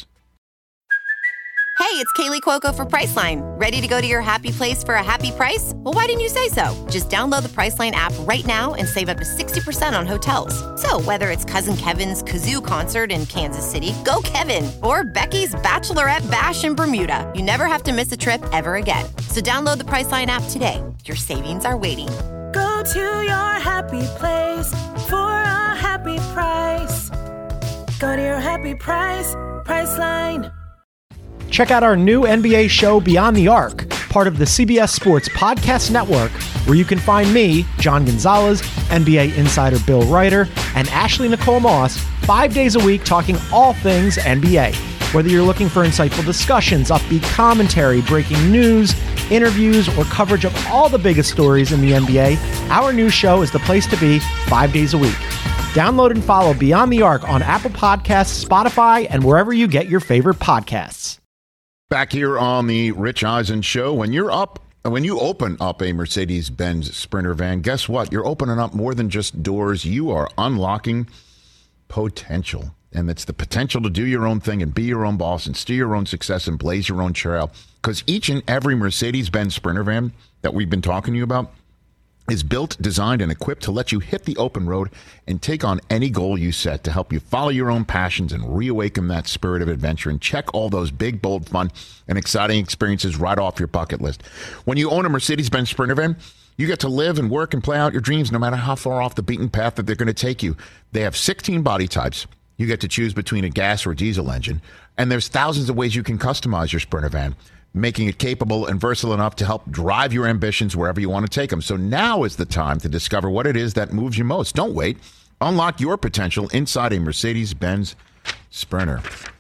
Hey, it's Kaylee Cuoco for Priceline. Ready to go to your happy place for a happy price? Well, why didn't you say so? Just download the Priceline app right now and save up to sixty percent on hotels. So whether it's Cousin Kevin's Kazoo Concert in Kansas City, go Kevin, or Becky's Bachelorette Bash in Bermuda, you never have to miss a trip ever again. So download the Priceline app today. Your savings are waiting. Go to your happy place for a happy price. Go to your happy price, Priceline. Check out our new N B A show, Beyond the Arc, part of the C B S Sports Podcast Network, where you can find me, John Gonzalez, N B A insider Bill Ryder, and Ashley Nicole Moss, five days a week talking all things N B A. Whether you're looking for insightful discussions, upbeat commentary, breaking news, interviews, or coverage of all the biggest stories in the N B A, our new show is the place to be five days a week. Download and follow Beyond the Arc on Apple Podcasts, Spotify, and wherever you get your favorite podcasts. Back here on the Rich Eisen Show, when you're up, when you open up a Mercedes-Benz Sprinter van, guess what? You're opening up more than just doors. You are unlocking potential. And it's the potential to do your own thing and be your own boss and steer your own success and blaze your own trail. Because each and every Mercedes-Benz Sprinter van that we've been talking to you about is built, designed, and equipped to let you hit the open road and take on any goal you set to help you follow your own passions and reawaken that spirit of adventure and check all those big, bold, fun, and exciting experiences right off your bucket list. When you own a Mercedes-Benz Sprinter van, you get to live and work and play out your dreams no matter how far off the beaten path that they're going to take you. They have sixteen body types. You get to choose between a gas or a diesel engine, and there's thousands of ways you can customize your Sprinter van, making it capable and versatile enough to help drive your ambitions wherever you want to take them. So now is the time to discover what it is that moves you most. Don't wait. Unlock your potential inside a Mercedes-Benz Sprinter.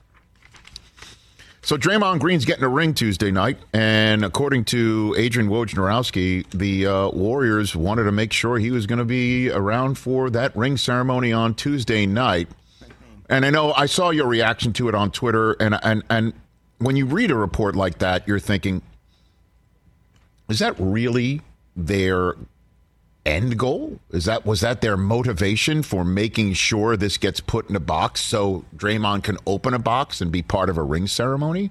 So Draymond Green's getting a ring Tuesday night, and according to Adrian Wojnarowski, the uh, Warriors wanted to make sure he was going to be around for that ring ceremony on Tuesday night. And I know I saw your reaction to it on Twitter, and and and when you read a report like that, you're thinking, is that really their end goal? Is that was that their motivation for making sure this gets put in a box so Draymond can open a box and be part of a ring ceremony?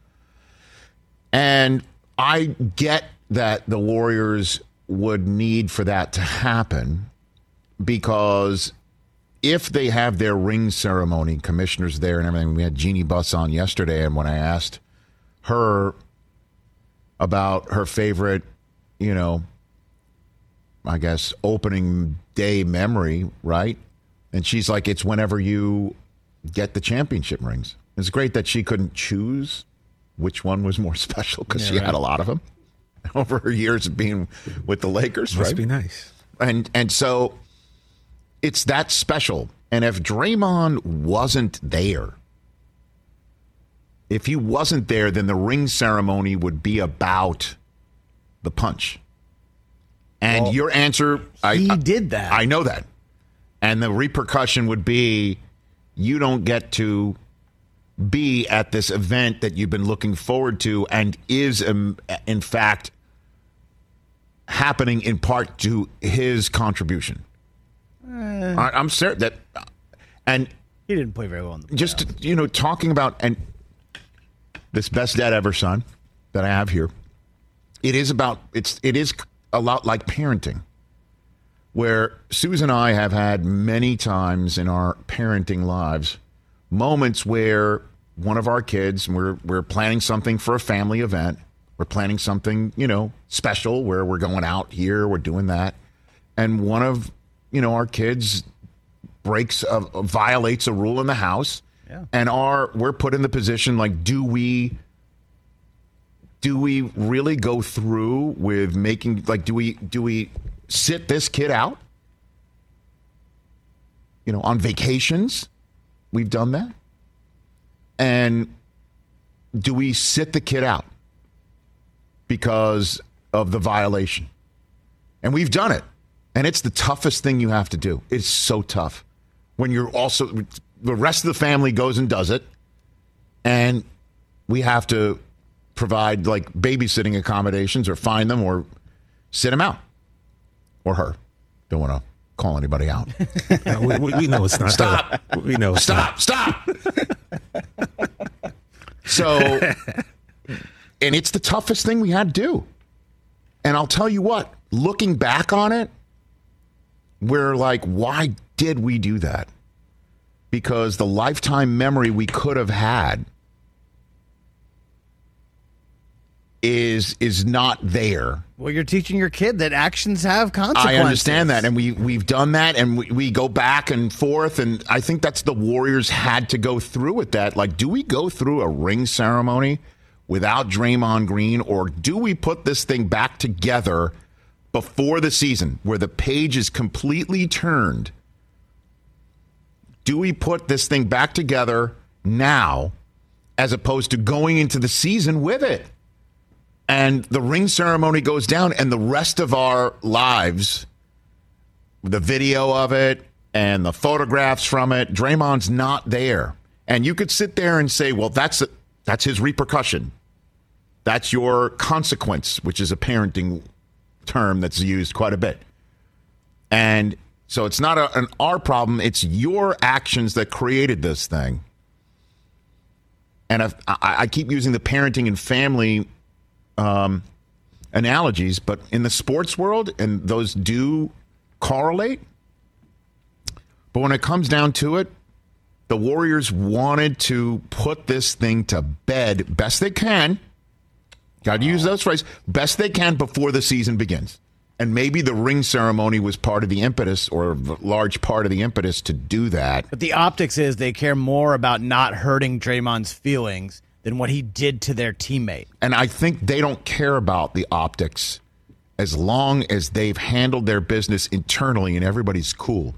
And I get that the Warriors would need for that to happen, because if they have their ring ceremony, commissioners there and everything, we had Jeannie Buss on yesterday, and when I asked her about her favorite, you know, I guess, opening day memory, right? And she's like, it's whenever you get the championship rings. It's great that she couldn't choose which one was more special, because Yeah, she right. had a lot of them over her years of being with the Lakers, Must right? be nice. And and so it's that special. And if Draymond wasn't there, if he wasn't there, then the ring ceremony would be about the punch. And Well, your answer, I, he I did that. I know that. And the repercussion would be you don't get to be at this event that you've been looking forward to and is, um, in fact, happening in part to his contribution. Eh, I, I'm certain that, and he didn't play very well in the playoffs. just, you know, talking about and this best dad ever son that I have here, it is about, it's, it is a lot like parenting, where Susan and I have had many times in our parenting lives moments where one of our kids, we're we're planning something for a family event. We're planning something, you know, special where we're going out here, we're doing that. And one of, you know, our kids breaks, a, violates a rule in the house. Yeah. And our, we're put in the position, like, do we, do we really go through with making, like, do we, do we sit this kid out? You know, on vacations, we've done that. And do we sit the kid out because of the violation? And we've done it. And it's the toughest thing you have to do. It's so tough. When you're also, the rest of the family goes and does it. And we have to provide like babysitting accommodations or find them or sit him out. Or her. Don't want to call anybody out. No, we, we know it's not. Stop. Her. We know. It's stop. Not. Stop. So, and it's the toughest thing we had to do. And I'll tell you what, looking back on it, we're like, why did we do that? Because the lifetime memory we could have had is is not there. Well, you're teaching your kid that actions have consequences. I understand that, and we, we've done that, and we, we go back and forth, and I think that's the Warriors had to go through with that. Like, do we go through a ring ceremony without Draymond Green, or do we put this thing back together before the season where the page is completely turned? Do we put this thing back together now as opposed to going into the season with it? And the ring ceremony goes down, and the rest of our lives, the video of it and the photographs from it, Draymond's not there. And you could sit there and say, well, that's a, that's his repercussion. That's your consequence, which is a parenting term that's used quite a bit. And so it's not a, an our problem. It's your actions that created this thing. And if, I, I keep using the parenting and family um, analogies, but in the sports world, and those do correlate. But when it comes down to it, the Warriors wanted to put this thing to bed best they can. Got to use those phrases. Best they can before the season begins. And maybe the ring ceremony was part of the impetus, or a large part of the impetus to do that. But the optics is they care more about not hurting Draymond's feelings than what he did to their teammate. And I think they don't care about the optics as long as they've handled their business internally and everybody's cool.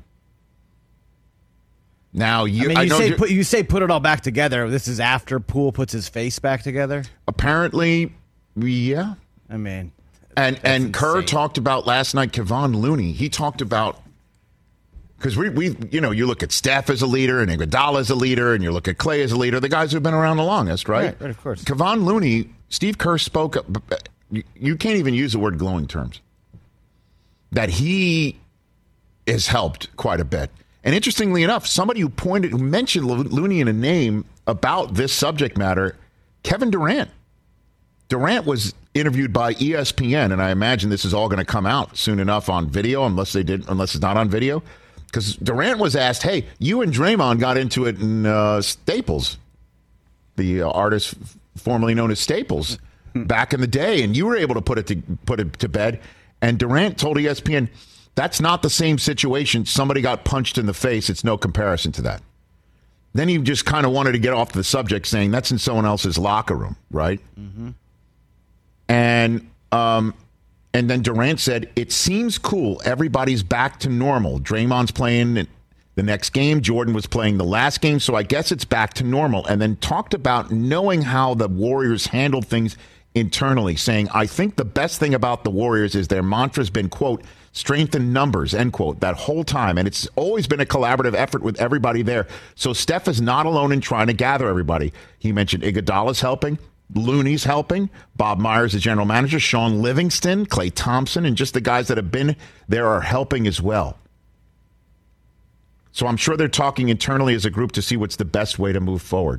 Now, you, I mean, I you, know say, put, you say put it all back together. This is after Poole puts his face back together? Apparently, yeah. I mean... And That's and Kerr insane. talked about last night, Kevon Looney. He talked about, because we, we, you know, you look at Steph as a leader and Iguodala as a leader, and you look at Clay as a leader, the guys who've been around the longest, right? Right, right, of course. Kevon Looney, Steve Kerr spoke up, you, you can't even use the word glowing terms, that he has helped quite a bit. And interestingly enough, somebody who pointed, who mentioned Looney in a name about this subject matter, Kevin Durant. Durant was interviewed by E S P N, and I imagine this is all going to come out soon enough on video, unless they did, unless it's not on video. Because Durant was asked, "Hey, you and Draymond got into it in uh, Staples, the uh, artist formerly known as Staples, back in the day, and you were able to put it to put it to bed." And Durant told E S P N, "That's not the same situation. Somebody got punched in the face. It's no comparison to that." Then he just kind of wanted to get off the subject, saying that's in someone else's locker room, right? Mm-hmm. And um, and then Durant said, "It seems cool. Everybody's back to normal. Draymond's playing the next game. Jordan was playing the last game. So I guess it's back to normal." And then talked about knowing how the Warriors handled things internally, saying, "I think the best thing about the Warriors is their mantra's been, quote, strength in numbers, end quote, that whole time. And it's always been a collaborative effort with everybody there. So Steph is not alone in trying to gather everybody." He mentioned Iguodala's helping. Looney's helping. Bob Myers, the general manager. Sean Livingston, Klay Thompson, and just the guys that have been there are helping as well. So I'm sure they're talking internally as a group to see what's the best way to move forward.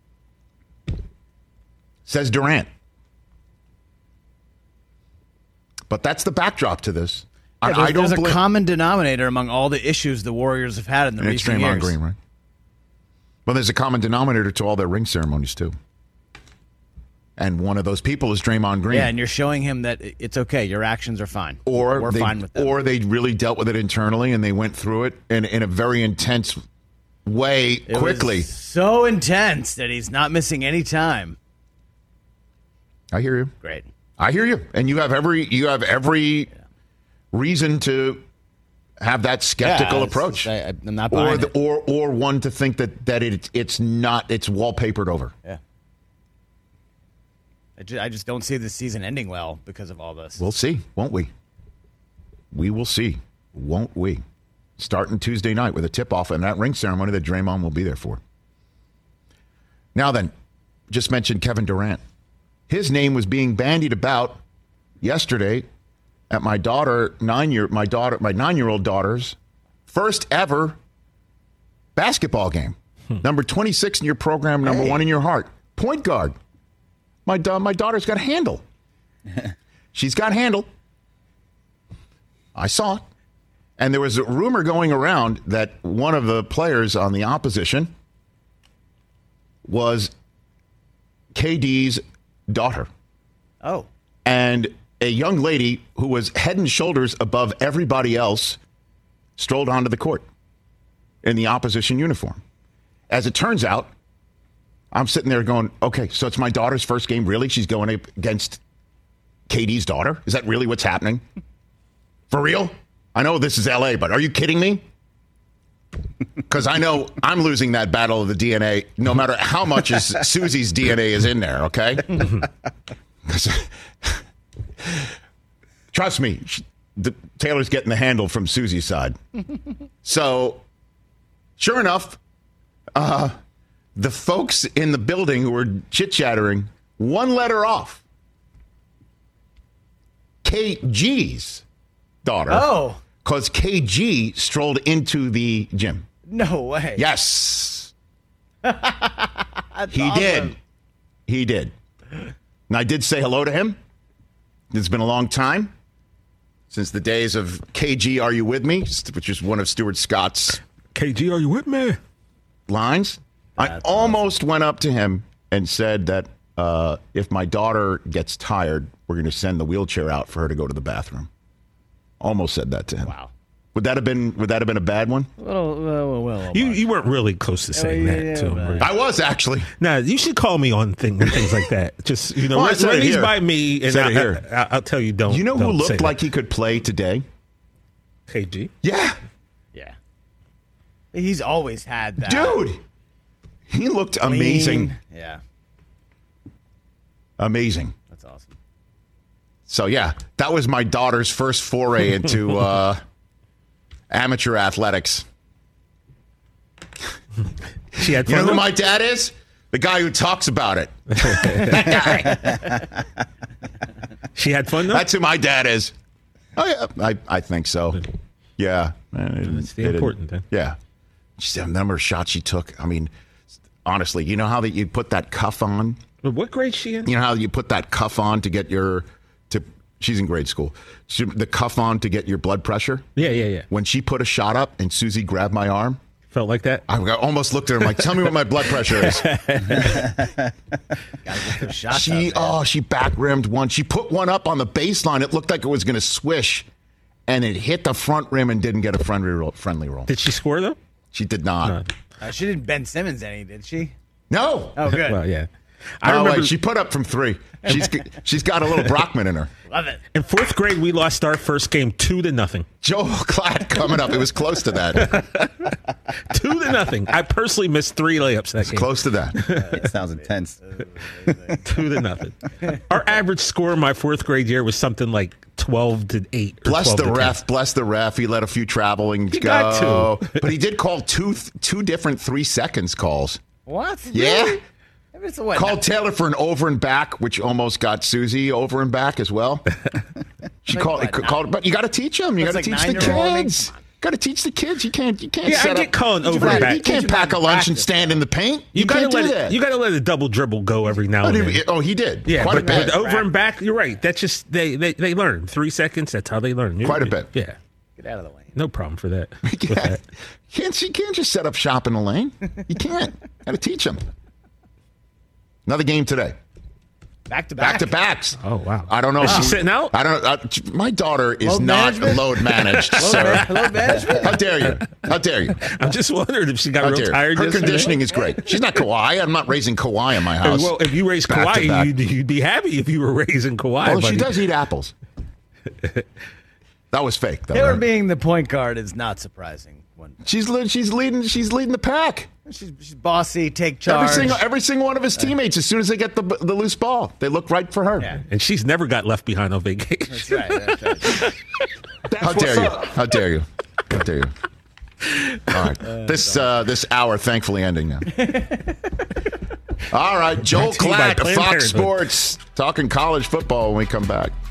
Says Durant. But that's the backdrop to this. Yeah, I, there's, I don't there's a believe, common denominator among all the issues the Warriors have had in the and it's recent Draymond years. Green, right? Well, there's a common denominator to all their ring ceremonies, too. And one of those people is Draymond Green. Yeah, and you're showing him that it's okay. Your actions are fine. Or We're they, fine with them. Or they really dealt with it internally and they went through it in, in a very intense way It quickly. was so intense that he's not missing any time. I hear you. Great. I hear you. And you have every you have every reason to have that skeptical Yeah, approach. I, I'm not or, buying the, it. or or one to think that, that it, it's not, it's wallpapered over. Yeah. I just, I just don't see the season ending well because of all this. We'll see, won't we? We will see, won't we? Starting Tuesday night with a tip-off and that ring ceremony that Draymond will be there for. Now then, just mentioned Kevin Durant. His name was being bandied about yesterday at my daughter, nine-year, my daughter, my nine-year-old daughter's first ever basketball game. Hmm. Number twenty-six in your program, number hey. one in your heart. Point guard. My da- my daughter's got handle. She's got handle. I saw it. And there was a rumor going around that one of the players on the opposition was K D's daughter. Oh. And a young lady who was head and shoulders above everybody else strolled onto the court in the opposition uniform. As it turns out, I'm sitting there going, okay, so it's my daughter's first game. Really? She's going up against K D's daughter? Is that really what's happening? For real? I know this is L A, but are you kidding me? Because I know I'm losing that battle of the D N A no matter how much is Susie's D N A is in there, okay? Trust me, she, the, Taylor's getting the handle from Susie's side. So, sure enough, uh, the folks in the building who were chit-chattering, one letter off. K G's daughter. Oh. Because K G strolled into the gym. No way. Yes. he awesome. did. He did. And I did say hello to him. It's been a long time since the days of K G, Are You With Me? Which is one of Stuart Scott's K G, Are You With Me? lines. That's I almost awesome. went up to him and said that uh, if my daughter gets tired, we're going to send the wheelchair out for her to go to the bathroom. Almost said that to him. Wow. Would that have been Would that have been a bad one? Well, well, well, you you weren't really close to saying yeah, that yeah, to him. but- Right? I was actually. Nah, you should call me on thing, things like that. Just you know, Well, I run, said run it these here. by me, and Said I, it here. I, I, I'll tell you. Don't. You know who don't say looked that. like he could play today? K G? Yeah, Yeah. He's always had that. dude. He looked Clean. amazing. Yeah. Amazing. That's awesome. So yeah, that was my daughter's first foray into uh, amateur athletics. She had You fun. know who though? my dad is? The guy who talks about it. That guy. She had fun though. That's who my dad is. Oh yeah, I, I think so. Yeah, That's the important thing. Yeah, just the number of shots she took. I mean, honestly, you know how that you put that cuff on. But what grade she in? You know how you put that cuff on to get your to. She's in grade school. She, the cuff on to get your blood pressure. Yeah, yeah, yeah. When she put a shot up and Susie grabbed my arm, Felt like that. I almost looked at her like, "Tell me what my blood pressure is." She oh, she back rimmed one. She put one up on the baseline. It looked like it was going to swish, and it hit the front rim and didn't get a friendly roll. Friendly roll. Did she score though? She did not. No. Uh, she didn't Ben Simmons any, did she? No. Oh, good. Well, yeah. I I oh, remember wait, she put up from three. She's she's got a little Brockman in her. Love it. in fourth grade we lost our first game two to nothing. Joe Klatt coming up. It was close to that. Two to nothing. I personally missed three layups that It's game. close to that. It sounds intense. Two to nothing. Our average score in my fourth grade year was something like twelve to eight. Or Bless twelve the to ref. ten. Bless the ref. He let a few traveling He go. got two. But he did call two two different three seconds calls. What? Yeah. Really? It's a what? Called Taylor for an over and back, which almost got Susie over and back as well. She Like called, what, called, but you got to teach them. You got That's to like teach the nine-year-old? kids. Got to teach the kids. You can't. You can't. Yeah, I set get up, calling you over can't- and back. You can't Teach them pack how a to lunch and practice. stand in the paint. You, You, gotta can't let do it. that. You gotta let a double dribble go every now oh, and did then. he, oh, he did. Yeah, quite but, a bit. but over and back, you're right. That's just they, they they learn three seconds. That's how they learn. You're- Quite a bit. Yeah. Get out of the way. No problem for that. You with that. can't, you can't just set up shop in the lane. You can't. Got to teach them. Another game today. Back to back. Back to backs. Oh, wow. I don't know. Is if she sitting out? I don't. Uh, my daughter is Load not management? load managed, Load sir. ma- load management? How dare you? How dare you? I'm just wondering if she got How real dare you? tired Her yesterday. conditioning is great. She's not Kawhi. I'm not raising Kawhi in my house. Well, if you raised Back to Kawhi, back. you'd, you'd be happy if you were raising Kawhi. Well, buddy. she does eat apples. That was fake, though. Taylor right? being the point guard is not surprising. When She's le- she's leading. She's leading the pack. she's, she's bossy, take charge. Every single every single one of his teammates, as soon as they get the the loose ball, they look right for her. Yeah. And she's never got left behind on vacation. That's right. That's right. How dare you? How dare you? How dare you? All right, this uh, this hour thankfully ending now. All right, Joel Brought to you by Klatt of Planned Fox Parenthood. Sports talking college football when we come back.